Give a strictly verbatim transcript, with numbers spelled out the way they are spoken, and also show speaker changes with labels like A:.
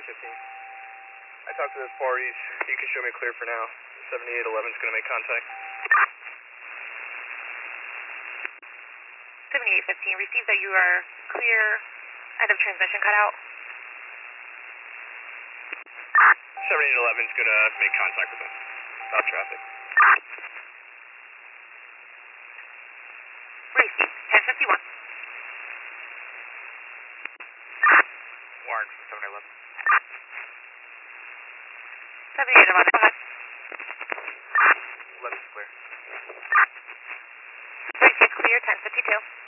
A: fifteen. I talked to those parties. You can show me clear for now. seventy-eight eleven is going to make contact.
B: seventy-eight fifteen, receive that you are clear. End of transmission cutout.
A: seventy-eight eleven is going to make contact with them. Stop traffic.
B: Receive, ten fifty-one.
A: Warren from seventy-eight eleven.
B: seventy-eight eleven, go ahead.
A: eleven's clear.
B: Receive clear, ten fifty-two.